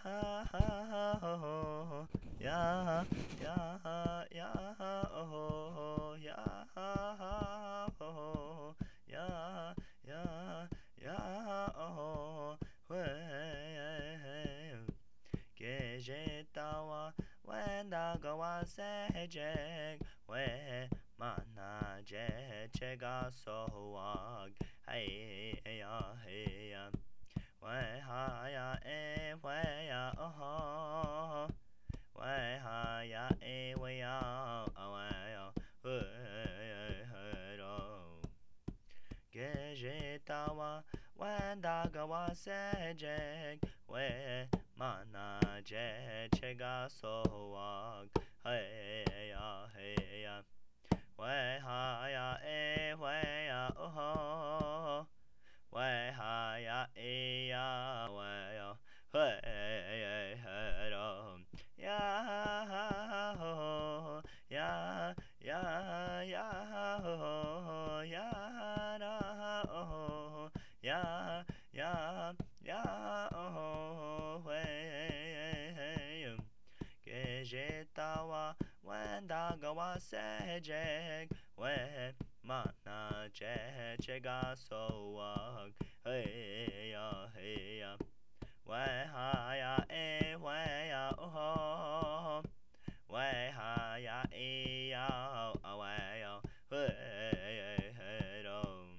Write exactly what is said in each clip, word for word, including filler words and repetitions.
ha ha ho, ya ya ya ho, ya ha ho, ya ya ya ho, hui. Geje tawa wenda gawa sejek we mana je chega sohwag hey ya hey ya we ha ya e we ya oh we ha ya e we ya we ya hey ro Geje tawa wenda gawa sejek we mana je chega sohwag hey ya hey ya we ha ya e we ya oh we ha ya e ya we ya hey hey ro ya ho ya ya ya ho ya ra oh ya ya ya oh hey Geje tawa wenda gawa sejek we mana je chega sohwag hey ya hey ya we ha ya e we ya oh we ha ya e ya we ya hey hey ro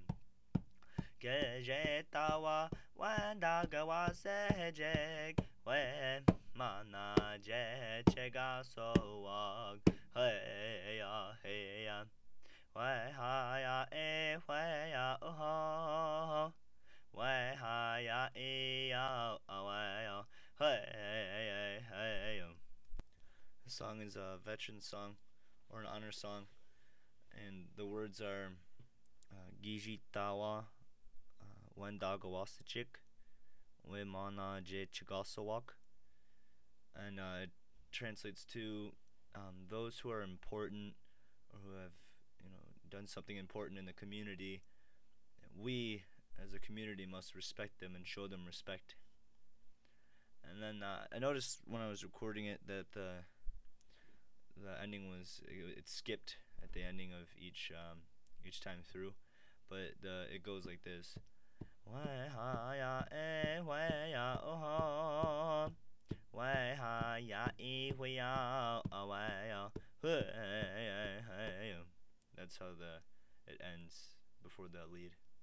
Geje tawa wenda gawa sejek we mana je chega sohwag hey ya hey ya we ha ya e we ya oh we ha ya e ya we ya hey hey. This song is a veteran song or an honor song, and the words are uh, Giji tawa wenda gawa sejek we mana je chega sohwag, and uh, it translates to um, those who are important or who have you know done something important in the community. We as a community must respect them and show them respect. And then uh, I noticed when I was recording it that the the ending was it, it skipped at the ending of each um, each time through, but the it goes like this. We ha ya e we ya oh we ha ya e we ya we ya hey hey hey. That's how the it ends before the lead.